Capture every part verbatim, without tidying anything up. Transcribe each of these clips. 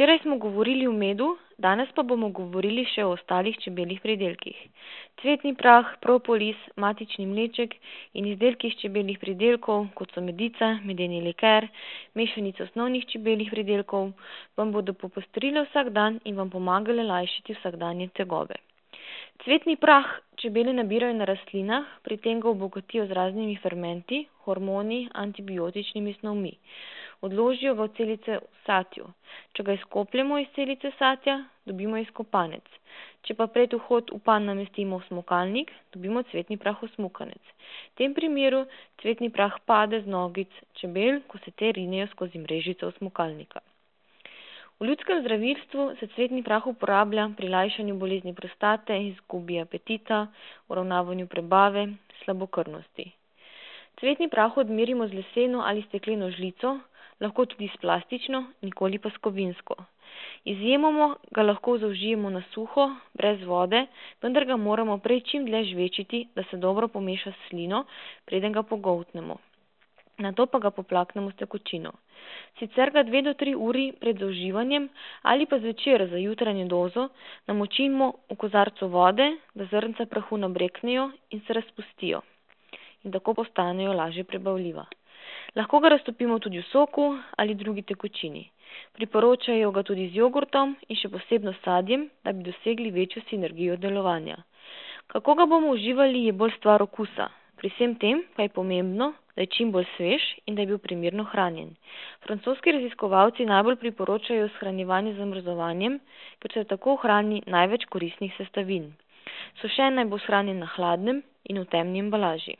Včeraj smo govorili o medu, danes pa bomo govorili še o ostalih čebeljih pridelkih. Cvetni prah, propolis, matični mleček in izdelki iz čebeljih pridelkov, kot so medica, medeni liker, mešanica osnovnih čebeljih pridelkov, vam bodo popestrile vsak dan in vam pomagale lajšati vsakdanje tegobe. Cvetni prah čebele nabirajo na rastlinah, pri tem ga obogatijo z raznimi fermenti, hormoni, antibiotičnimi snovmi. Odložijo ga v celice v satju. Če ga izkopljemo iz celice satja, dobimo izkopanec. Če pa pred vhod v panj namestimo v smokalnik, dobimo cvetni prah osmukanec. V tem primeru cvetni prah pade z nogic čebel, ko se te rinejo skozi mrežico smokalnika. V ljudskem zdravilstvu se cvetni prah uporablja pri lajšanju bolezni prostate, izgubi apetita, uravnavanju prebave, slabokrvnosti. Cvetni prah odmerimo z leseno ali stekleno žlico, lahko tudi s plastično, nikoli pa s kovinsko. Izjemoma ga lahko zaužijemo na suho, brez vode, vendar ga moramo prej čim dlje žvečiti, da se dobro pomeša s slino, preden ga pogoltnemo. Nato pa ga poplaknemo s tekočino. Sicer ga dve do tri uri pred zauživanjem ali pa zvečer za jutranjo dozo namočimo v kozarcu vode, da zrnca prahu nabreknejo in se razpustijo in tako postanejo lažje prebavljiva. Lahko ga raztopimo tudi v soku ali drugi tekočini. Priporočajo ga tudi z jogurtom in še posebno s sadjem, da bi dosegli večjo sinergijo delovanja. Kako ga bomo uživali, je bolj stvar okusa. Pri vsem tem pa je pomembno, da je čim bolj svež in da je bil primerno hranjen. Francoski raziskovalci najbolj priporočajo shranjevanje z zamrzovanjem, ker se tako ohrani največ koristnih sestavin. Sušen naj bo shranjen na hladnem in v temni embalaži.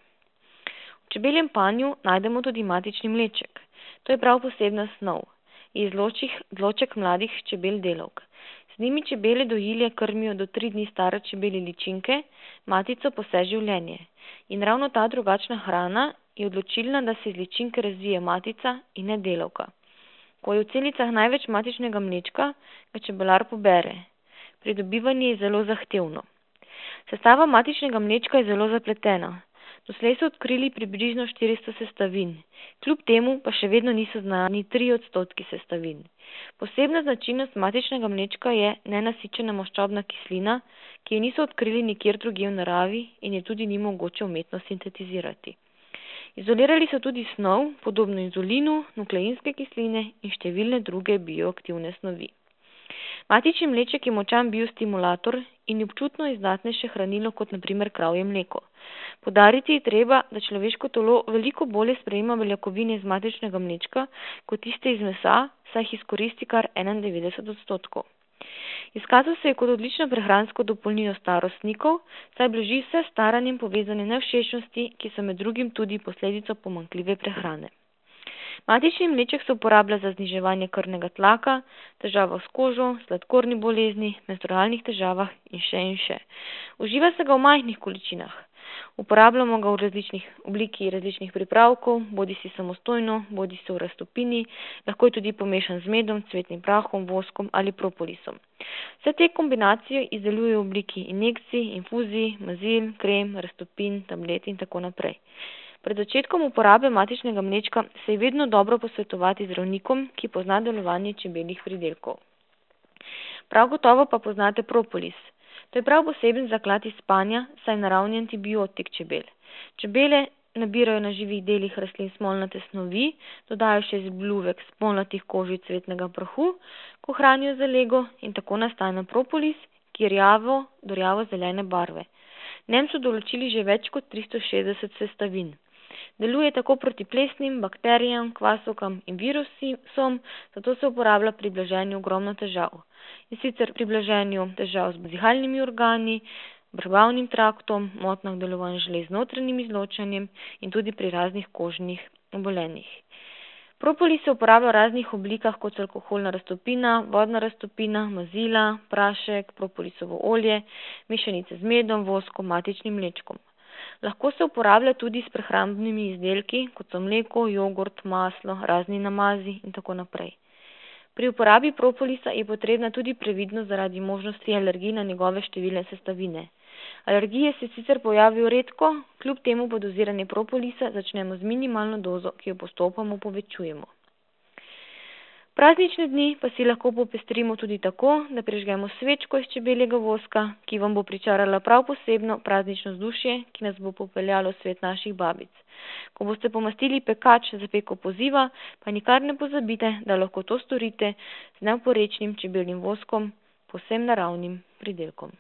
V čebeljem panju najdemo tudi matični mleček. To je prav posebna snov. Je izloček mladih čebel delavk. Z njimi čebele dojilje krmijo do tri dni stare čebelje ličinke, matico pa vse življenje. In ravno ta drugačna hrana je odločilna, da se iz ličinke razvije matica in ne delavka. Ko je v celicah največ matičnega mlečka, ga čebelar pobere. Pridobivanje je zelo zahtevno. Sestava matičnega mlečka je zelo zapletena. Doslej so odkrili približno štiristo sestavin, kljub temu pa še vedno niso znani tri odstotki sestavin. Posebna značilnost matičnega mlečka je nenasičena maščobna kislina, ki je niso odkrili nikjer drugje v naravi in je tudi ni mogoče umetno sintetizirati. Izolirali so tudi snov, podobno inzulinu, nukleinske kisline in številne druge bioaktivne snovi. Matični mleček je močan biostimulator in je občutno izdatnejše hranilo kot na primer kravje mleko. Poudariti je treba, da človeško telo veliko bolje sprejema beljakovine iz matičnega mlečka kot tiste iz mesa, saj jih izkoristi kar enaindevetdeset odstotkov. Izkazal se je kot odlično prehransko dopolnilo starostnikov, saj blaži vse s staranjem povezane nevšečnosti, ki so med drugim tudi posledica pomanjkljive prehrane. Matični mleček se uporablja za zniževanje krvnega tlaka, težava s kožo, sladkorni bolezni, menstrualnih težavah in še in še. Uživa se ga v majhnih količinah. Uporabljamo ga v različnih obliki različnih pripravkov, bodi si samostojno, bodi si v raztopini, lahko je tudi pomešan z medom, cvetnim prahom, voskom ali propolisom. Vse te kombinacije izdelujejo v obliki injekcij, infuzij, mazil, krem, raztopin, tablet in tako naprej. Pred začetkom uporabe matičnega mlečka se je vedno dobro posvetovati z zdravnikom, ki pozna delovanje čebeljih pridelkov. Prav gotovo pa poznate propolis. To je prav poseben zaklad iz spanja, saj je naravni antibiotik čebel. Čebele nabirajo na živih delih rastlin smolnate snovi, dodajo še izbluvek smolnatih kožic cvetnega prahu, ko hranijo za lego in tako nastane propolis, ki je rjavo do rjavo-zelene barve. V njem so določili že več kot tristo šestdeset sestavin. Deluje tako proti plesnim, bakterijam, kvasovkam in virusom, zato se uporablja pri blaženju ogromno težav. In sicer pri blaženju težav z dihalnimi organi, prebavnim traktom, motnjah delovanja žlez z notranjim izločanjem in tudi pri raznih kožnih obolenjih. Propolis se uporablja v raznih oblikah, kot so alkoholna raztopina, vodna raztopina, mazila, prašek, propolisovo olje, mešanice z medom, voskom, matičnim mlečkom. Lahko se uporablja tudi s prehrambnimi izdelki, kot so mleko, jogurt, maslo, razni namazi in tako naprej. Pri uporabi propolisa je potrebna tudi previdnost zaradi možnosti alergij na njegove številne sestavine. Alergije se sicer pojavijo redko, kljub temu pa doziranje propolisa začnemo z minimalno dozo, ki jo postopoma povečujemo. Praznične dni pa si lahko popestrimo tudi tako, da prižgemo svečko iz čebeljega voska, ki vam bo pričarala prav posebno praznično vzdušje, ki nas bo popeljalo v svet naših babic. Ko boste pomastili pekač za peko poziva, pa nikar ne pozabite, da lahko to storite z neoporečnim čebeljim voskom, povsem naravnim pridelkom.